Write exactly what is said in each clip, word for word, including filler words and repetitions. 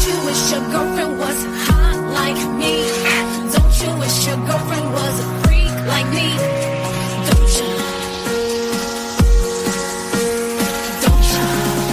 you wish your girlfriend was hot like me? Don't you wish your girlfriend was a freak like me? Don't you? Don't you?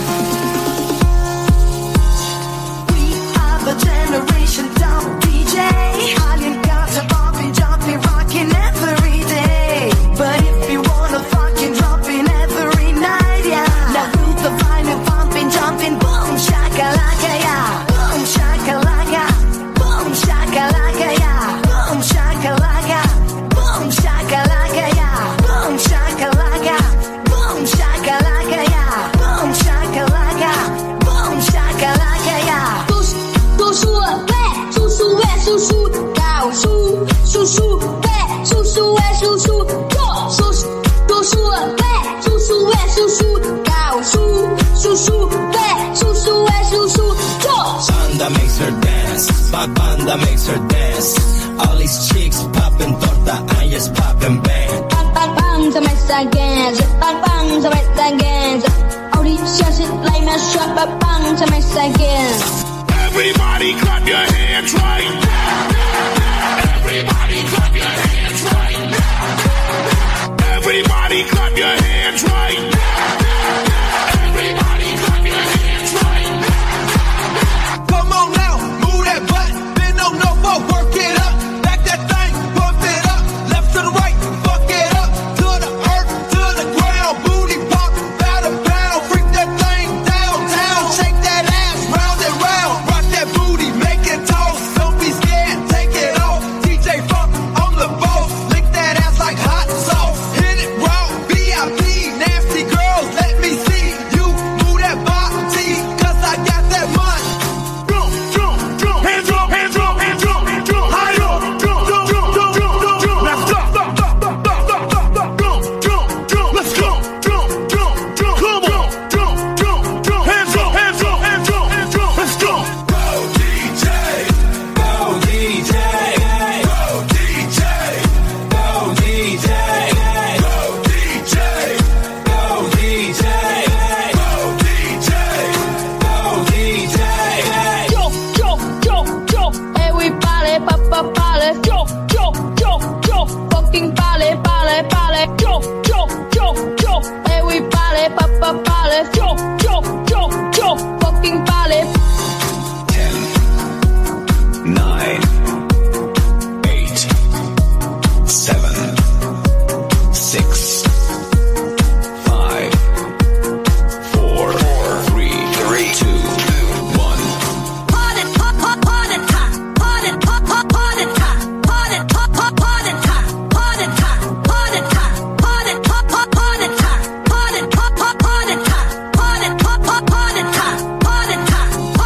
We are the generation dumb D J. Alien got a bopping, jumping, rocking every day. But if you wanna fucking drop in every night, yeah. Now move the vine and bumping, jumping, boom, shakalaka, yeah. Boom, shakalaka, boom, shakalaka, yeah. Boom, shakalaka, boom, shakalaka, yeah. Boom, shakalaka, boom, shakalaka, yeah. Boom, shakalaka, boom, shakalaka, yeah. 读书喂，叔叔喂，叔叔教书，叔叔喂，叔叔喂，叔叔做，叔叔读书喂，叔叔喂，叔叔教书，叔叔喂，叔叔喂，叔叔做。 Banda makes her dance, Banda makes her dance. All these chicks popping torta, I'm just popping bang. Bang bang bang, to my again, bang bang, to my again. All these shots like my shot, bang bang, to my again. Everybody clap your hands right